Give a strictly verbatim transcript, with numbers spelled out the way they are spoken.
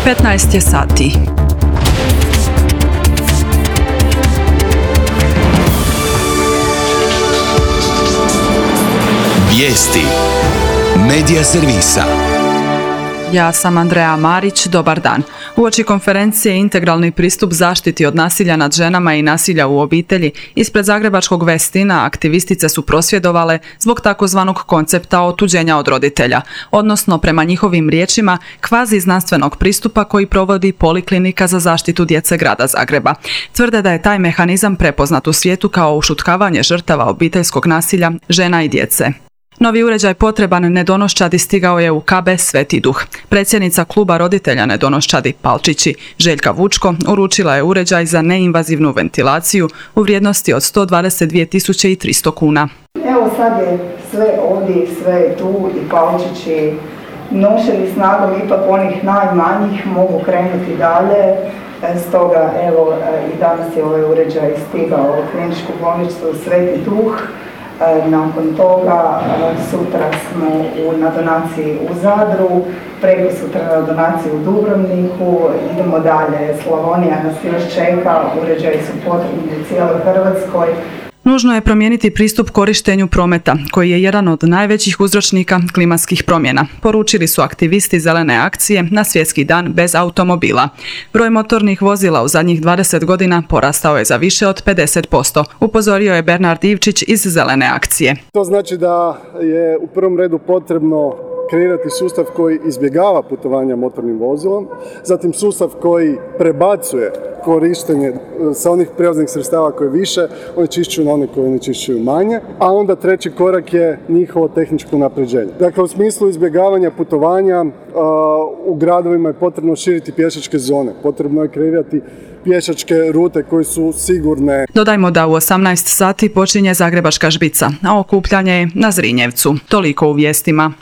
petnaest je sati. Vijesti Medija servisa. Ja sam Andreja Marić, dobar dan. Uoči konferencije Integralni pristup zaštiti od nasilja nad ženama i nasilja u obitelji, ispred zagrebačkog Westina aktivistice su prosvjedovale zbog takozvanog koncepta otuđenja od roditelja, odnosno prema njihovim riječima kvazi znanstvenog pristupa koji provodi Poliklinika za zaštitu djece grada Zagreba. Tvrde da je taj mehanizam prepoznat u svijetu kao ušutkavanje žrtava obiteljskog nasilja, žena i djece. Novi uređaj potreban nedonoščadi stigao je u K B Sveti Duh. Predsjednica kluba roditelja nedonoščadi Palčići, Željka Vučko, uručila je uređaj za neinvazivnu ventilaciju u vrijednosti od sto dvadeset dvije tisuće tristo kuna. Evo sad je sve ovdje i sve je tu i Palčići nošeni snagom ipak onih najmanjih mogu krenuti dalje. Stoga evo i danas je ovaj uređaj stigao u kliničku bolnicu Sveti Duh. Nakon toga sutra smo u, na donaciji u Zadru, preko sutra na donaciji u Dubrovniku, idemo dalje, Slavonija nas još čeka, uređaji su potrebni u cijeloj Hrvatskoj. Nužno je promijeniti pristup korištenju prometa, koji je jedan od najvećih uzročnika klimatskih promjena, poručili su aktivisti Zelene akcije na Svjetski dan bez automobila. Broj motornih vozila u zadnjih dvadeset godina porastao je za više od pedeset posto, upozorio je Bernard Ivčić iz Zelene akcije. To znači da je u prvom redu potrebno kreirati sustav koji izbjegava putovanja motornim vozilom, zatim sustav koji prebacuje korištenje sa onih prijevoznih sredstava koje više onečišćuju na one koje onečišćuju manje, a onda treći korak je njihovo tehničko unapređenje. Dakle, u smislu izbjegavanja putovanja u gradovima je potrebno širiti pješačke zone, potrebno je kreirati pješačke rute koje su sigurne. Dodajmo da u osamnaest sati počinje Zagrebačka žbica, a okupljanje je na Zrinjevcu. Toliko u vijestima.